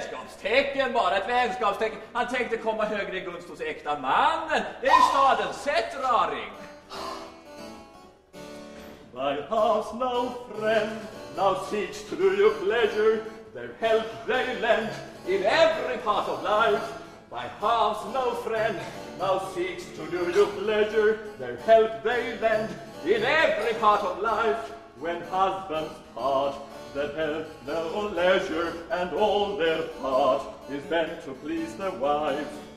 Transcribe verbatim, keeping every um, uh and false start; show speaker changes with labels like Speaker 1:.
Speaker 1: sällskapstecken, bara ett vänskapstecken. Han tänkte komma högre i gunst hos äkta mannen. Det är stadens sätt, raring.
Speaker 2: Thy house no friend now seeks to do you pleasure. Their help they lend in every part of life. Thy house no friend now seeks to do you pleasure. Their help they lend in every part of life. When husbands part, that have no leisure, and all their part is bent to please their wives.